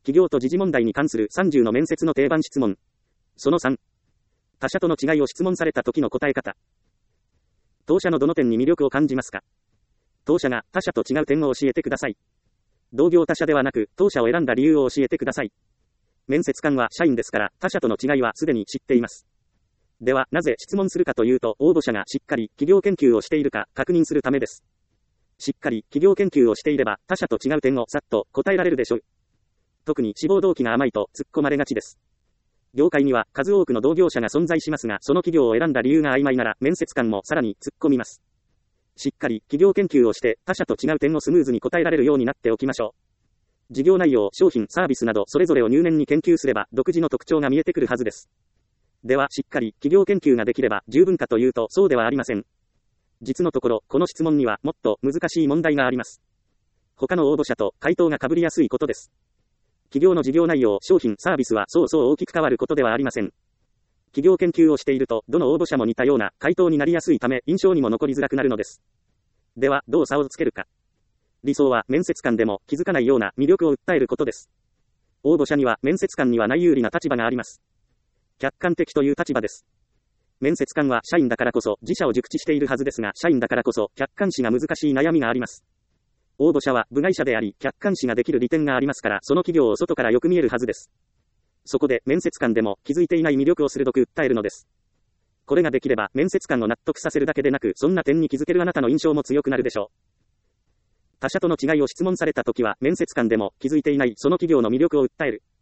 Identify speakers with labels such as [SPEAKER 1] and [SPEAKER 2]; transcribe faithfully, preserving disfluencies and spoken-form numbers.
[SPEAKER 1] 企業と時事問題に関するさんじゅうの面接の定番質問。そのさん。他社との違いを質問された時の答え方。当社のどの点に魅力を感じますか？当社が他社と違う点を教えてください。同業他社ではなく、当社を選んだ理由を教えてください。面接官は社員ですから、他社との違いはすでに知っています。では、なぜ質問するかというと、応募者がしっかり企業研究をしているか確認するためです。しっかり企業研究をしていれば、他社と違う点をさっと答えられるでしょう。特に志望動機が甘いと突っ込まれがちです。業界には数多くの同業者が存在しますが、その企業を選んだ理由が曖昧なら、面接官もさらに突っ込みます。しっかり企業研究をして他社と違う点をスムーズに答えられるようになっておきましょう。事業内容、商品、サービスなどそれぞれを入念に研究すれば独自の特徴が見えてくるはずです。では、しっかり企業研究ができれば十分かというとそうではありません。実のところ、この質問にはもっと難しい問題があります。他の応募者と回答が被りやすいことです。企業の事業内容、商品、サービスはそうそう大きく変わることではありません。企業研究をしていると、どの応募者も似たような回答になりやすいため、印象にも残りづらくなるのです。では、どう差をつけるか。理想は面接官でも気づかないような魅力を訴えることです。応募者には面接官にはない有利な立場があります。客観的という立場です。面接官は社員だからこそ自社を熟知しているはずですが、社員だからこそ客観視が難しい悩みがあります。応募者は部外者であり、客観視ができる利点がありますから、その企業を外からよく見えるはずです。そこで面接官でも気づいていない魅力を鋭く訴えるのです。これができれば面接官を納得させるだけでなく、そんな点に気づけるあなたの印象も強くなるでしょう。他社との違いを質問されたときは、面接官でも気づいていないその企業の魅力を訴える。